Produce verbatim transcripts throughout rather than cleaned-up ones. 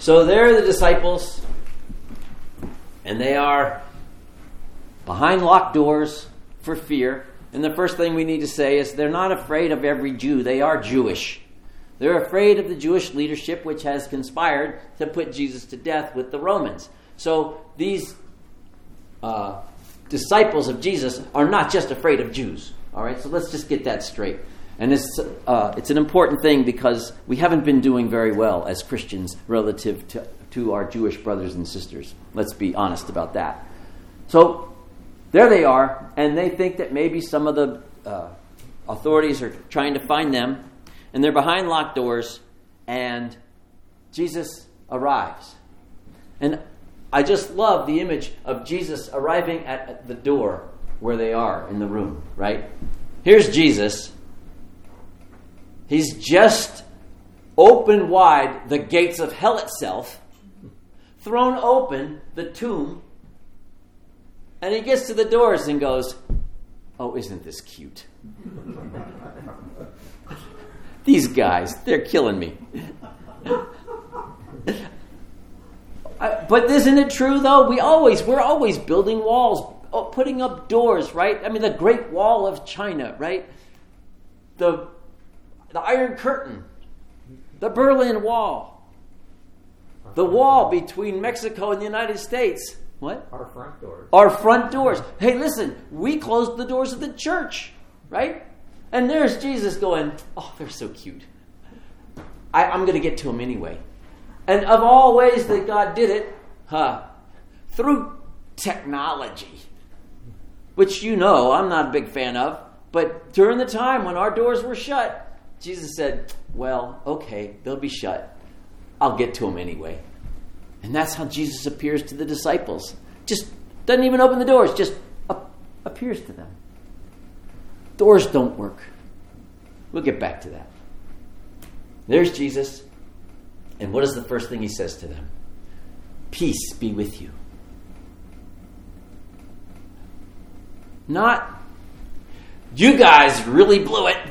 So there are the disciples, and they are behind locked doors for fear. And the first thing we need to say is they're not afraid of every Jew. They are Jewish. They're afraid of the Jewish leadership, which has conspired to put Jesus to death with the Romans. So these uh, disciples of Jesus are not just afraid of Jews. All right, so let's just get that straight. And it's uh, it's an important thing because we haven't been doing very well as Christians relative to, to our Jewish brothers and sisters. Let's be honest about that. So there they are, and they think that maybe some of the uh, authorities are trying to find them, and they're behind locked doors, and Jesus arrives. And I just love the image of Jesus arriving at the door where they are in the room, right? Here's Jesus. He's just opened wide the gates of hell itself, thrown open the tomb, and he gets to the doors and goes, "Oh, isn't this cute?" These guys, they're killing me. I, but isn't it true, though? We always, we're always building walls, putting up doors, right? I mean, the Great Wall of China, right? The, the Iron Curtain, the Berlin Wall, the wall between Mexico and the United States. What? Our front doors. Our front doors. Hey, listen, we closed the doors of the church, right? And there's Jesus going, "Oh, they're so cute. I, I'm going to get to them anyway." And of all ways that God did it, huh, through technology, which you know I'm not a big fan of, but during the time when our doors were shut, Jesus said, "Well, okay, they'll be shut. I'll get to them anyway." And that's how Jesus appears to the disciples. Just doesn't even open the doors, just up, appears to them. Doors don't work. We'll get back to that. There's Jesus. And what is the first thing he says to them? "Peace be with you." Not, "You guys really blew it.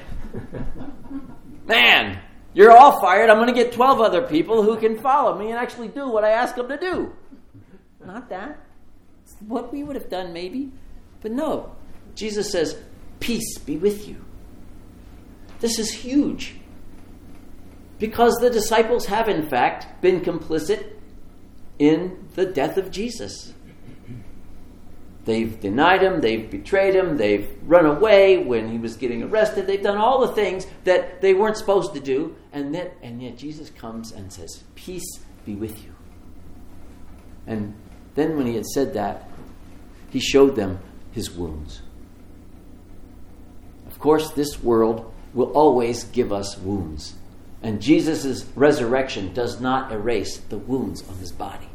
Man, you're all fired. I'm going to get twelve other people who can follow me and actually do what I ask them to do." Not that. It's what we would have done maybe. But no. Jesus says, "Peace be with you." This is huge. Because the disciples have, in fact, been complicit in the death of Jesus. They've denied him, they've betrayed him, they've run away when he was getting arrested. They've done all the things that they weren't supposed to do. And, that, and yet Jesus comes and says, "Peace be with you." And then when he had said that, he showed them his wounds. Of course, this world will always give us wounds. And Jesus' resurrection does not erase the wounds on his body.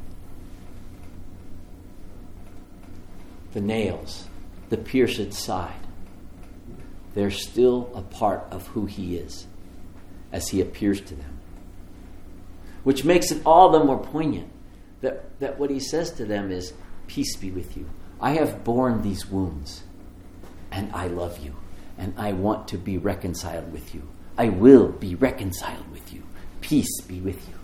The nails, the pierced side, they're still a part of who he is as he appears to them. Which makes it all the more poignant that, that what he says to them is, "Peace be with you. I have borne these wounds, and I love you, and I want to be reconciled with you. I will be reconciled with you. Peace be with you."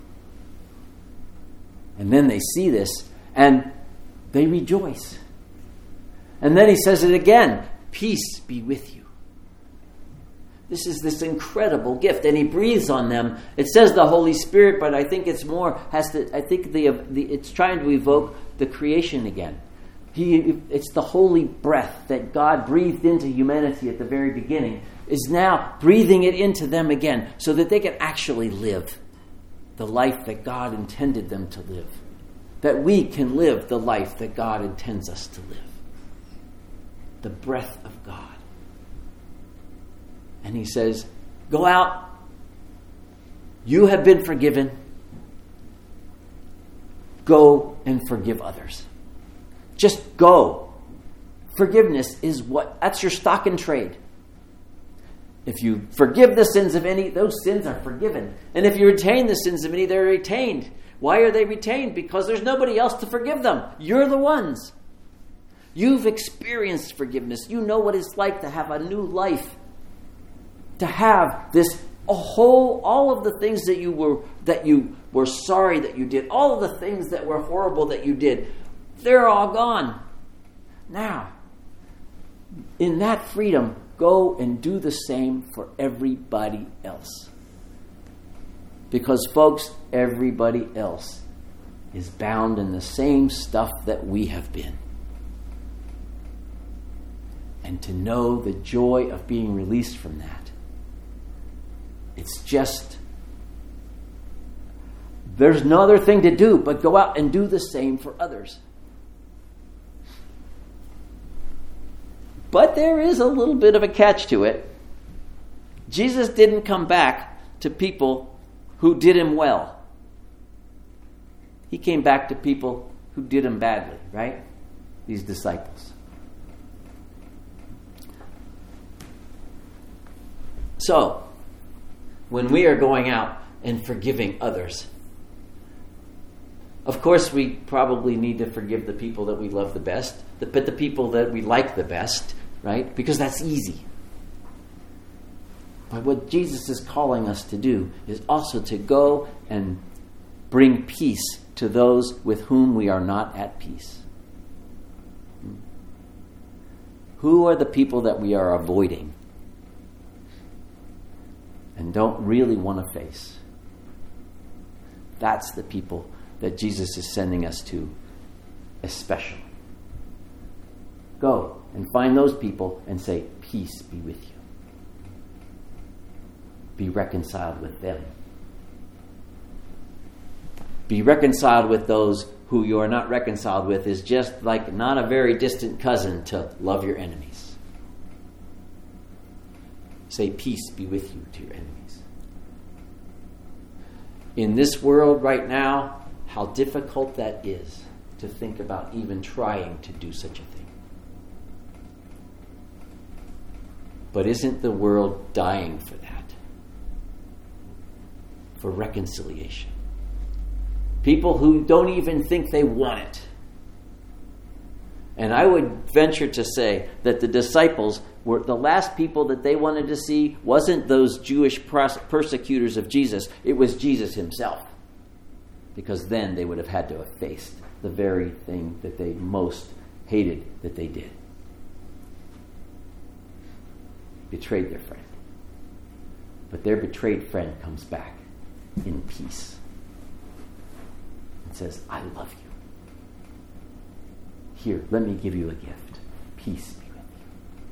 And then they see this, and they rejoice. And then he says it again, "Peace be with you." This is this incredible gift, and he breathes on them. It says the Holy Spirit, but I think it's more has to. I think the, the it's trying to evoke the creation again. He, it's the holy breath that God breathed into humanity at the very beginning is now breathing it into them again, so that they can actually live the life that God intended them to live. That we can live the life that God intends us to live. The breath of God. And he says, "Go out. You have been forgiven. Go and forgive others." Just go. Forgiveness is what, that's your stock and trade. If you forgive the sins of any, those sins are forgiven. And if you retain the sins of any, they're retained. Why are they retained? Because there's nobody else to forgive them. You're the ones. You've experienced forgiveness. You know what it's like to have a new life. To have this A whole, all of the things that you were that you were sorry that you did, all of the things that were horrible that you did, they're all gone. Now, in that freedom, go and do the same for everybody else. Because, folks, everybody else is bound in the same stuff that we have been. And to know the joy of being released from that, it's just, there's no other thing to do but go out and do the same for others. But there is a little bit of a catch to it. Jesus didn't come back to people who did him well. He came back to people who did him badly, right? These disciples. So, when we are going out and forgiving others, of course we probably need to forgive the people that we love the best, but the people that we like the best, right? Because that's easy. But what Jesus is calling us to do is also to go and bring peace to those with whom we are not at peace. Who are the people that we are avoiding and don't really want to face? That's the people that Jesus is sending us to, especially. Go and find those people and say, peace be with you. Be reconciled with them. Be reconciled with those who you are not reconciled with is just like not a very distant cousin to love your enemies. Say, peace be with you to your enemies. In this world right now, how difficult that is to think about even trying to do such a thing. But isn't the world dying for that? For reconciliation. People who don't even think they want it. And I would venture to say that the disciples were the last people that they wanted to see wasn't those Jewish persecutors of Jesus. It was Jesus himself. Because then they would have had to have faced the very thing that they most hated that they did. Betrayed their friend. But their betrayed friend comes back in peace and says, I love you. Here, let me give you a gift. Peace be with you.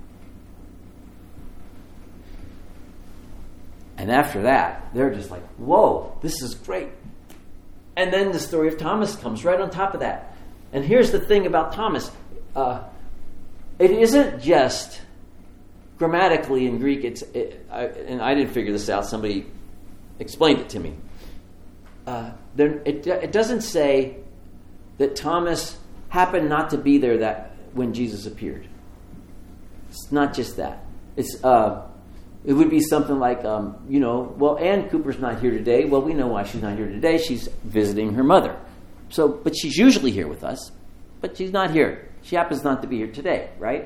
And after that, they're just like, whoa, this is great. And then the story of Thomas comes right on top of that. And here's the thing about Thomas. Uh, it isn't just grammatically in Greek, it's it, I, and I didn't figure this out, somebody explained it to me. Uh, there, it, it doesn't say that Thomas happened not to be there that when Jesus appeared. It's not just that. It's uh, it would be something like, um, you know, well, Ann Cooper's not here today. Well, we know why she's not here today. She's visiting her mother. So, but she's usually here with us, but she's not here. She happens not to be here today, right?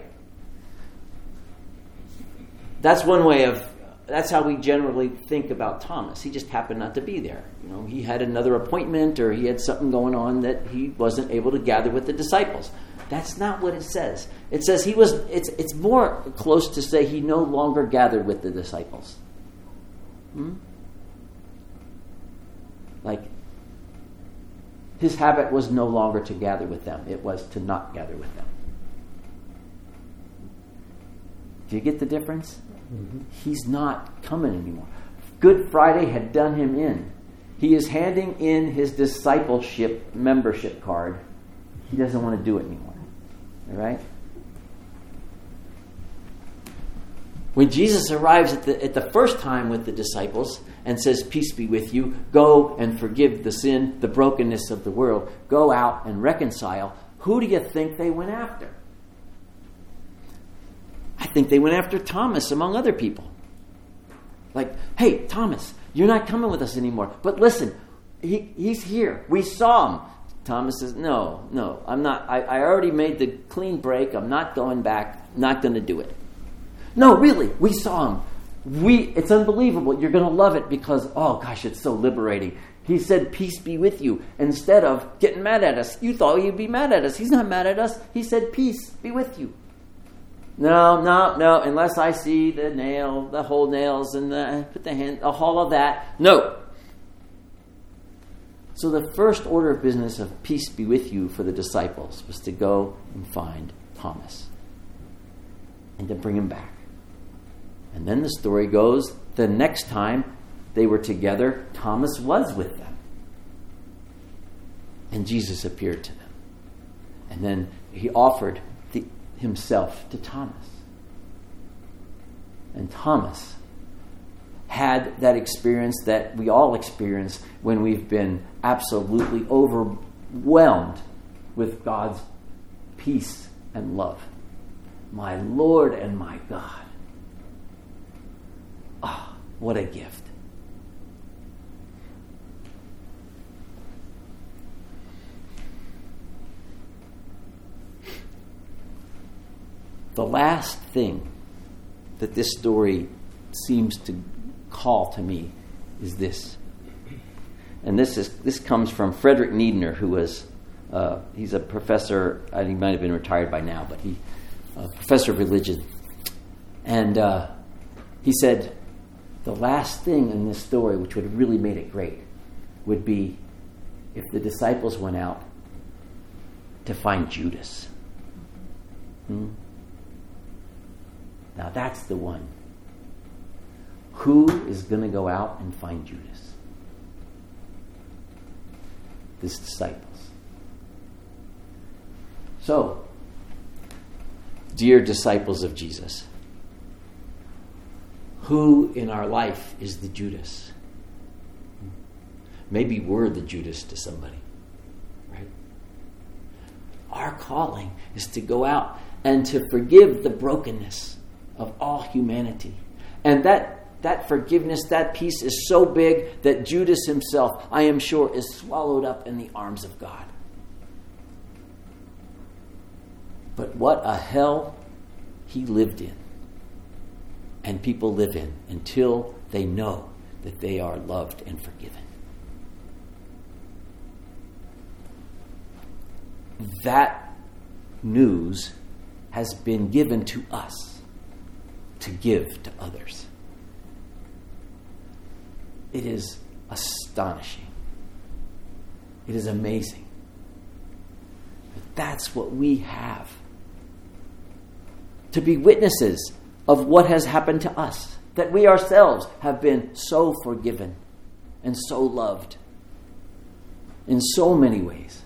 That's one way of, that's how we generally think about Thomas. He just happened not to be there. You know, he had another appointment or he had something going on that he wasn't able to gather with the disciples. That's not what it says. It says he was, it's it's more close to say he no longer gathered with the disciples. Hmm? Like, his habit was no longer to gather with them. It was to not gather with them. Do you get the difference? Mm-hmm. He's not coming anymore. Good Friday had done him in. He is handing in his discipleship membership card. He doesn't want to do it anymore. All right? When Jesus arrives at the, at the first time with the disciples and says, peace be with you, go and forgive the sin, the brokenness of the world, go out and reconcile, who do you think they went after? I think they went after Thomas, among other people. Like, hey, Thomas, you're not coming with us anymore. But listen, he, he's here. We saw him. Thomas says, no, no, I'm not. I, I already made the clean break. I'm not going back. Not going to do it. No, really, we saw him. We, it's unbelievable. You're going to love it because, oh gosh, it's so liberating. He said, peace be with you, instead of getting mad at us. You thought he'd be mad at us. He's not mad at us. He said, peace be with you. No, no, no, unless I see the nail, the whole nails, and the, put the hand, all of that. No. So the first order of business of peace be with you for the disciples was to go and find Thomas and to bring him back. And then the story goes, the next time they were together, Thomas was with them. And Jesus appeared to them. And then he offered the, himself to Thomas. And Thomas had that experience that we all experience when we've been absolutely overwhelmed with God's peace and love. My Lord and my God. Ah, oh, what a gift. The last thing that this story seems to call to me is this. And this is this comes from Frederick Niedner, who was, uh, he's a professor, I think he might have been retired by now, but he, a professor of religion. And uh, he said, the last thing in this story, which would have really made it great, would be if the disciples went out to find Judas. Hmm? Now that's the one. Who is going to go out and find Judas? His disciples. So, dear disciples of Jesus, who in our life is the Judas? Maybe we're the Judas to somebody, right? Our calling is to go out and to forgive the brokenness of all humanity. And that that forgiveness, that peace is so big that Judas himself, I am sure, is swallowed up in the arms of God. But what a hell he lived in, and people live in, until they know that they are loved and forgiven. That news has been given to us to give to others. It is astonishing. It is amazing. But that's what we have. To be witnesses of what has happened to us. That we ourselves have been so forgiven and so loved in so many ways.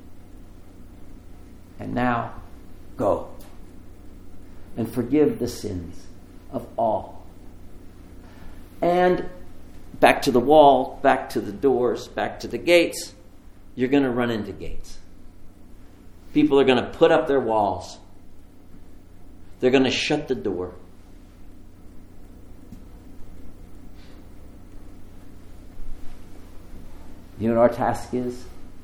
And now, go and forgive the sins of all. And back to the wall, back to the doors, back to the gates, you're going to run into gates. People are going to put up their walls. They're going to shut the door. You know what our task is?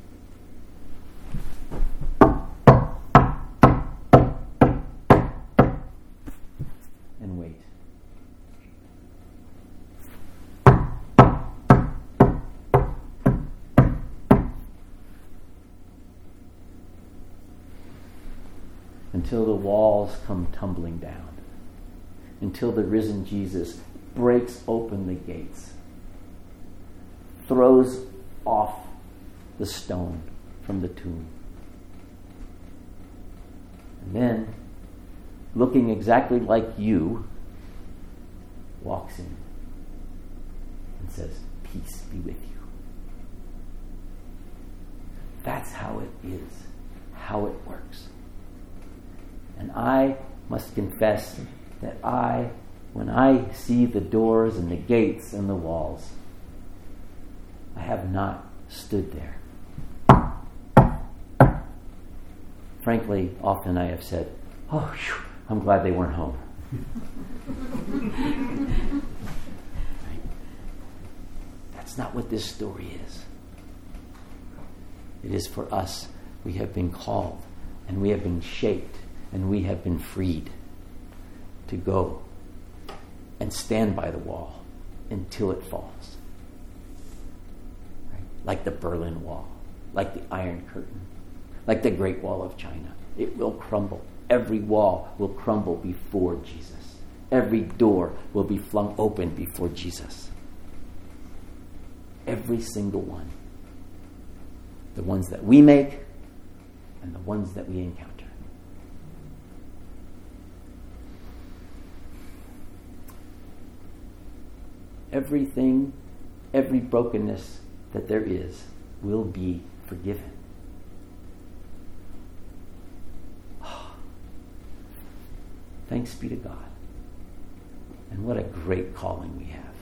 And wait. Until the walls come tumbling down. Until the risen Jesus breaks open the gates. Throws off the stone from the tomb. And then, looking exactly like you, walks in and says, peace be with you. That's how it is, how it works. And I must confess that I, when I see the doors and the gates and the walls, I have not stood there. Frankly, often I have said, oh, whew, I'm glad they weren't home. Right? That's not what this story is. It is for us. We have been called, and we have been shaped, and we have been freed to go and stand by the wall until it falls. Right? Like the Berlin Wall, like the Iron Curtain, like the Great Wall of China. It will crumble. Every wall will crumble before Jesus. Every door will be flung open before Jesus. Every single one. The ones that we make and the ones that we encounter. Everything, every brokenness that there is will be forgiven. Oh, thanks be to God. And what a great calling we have.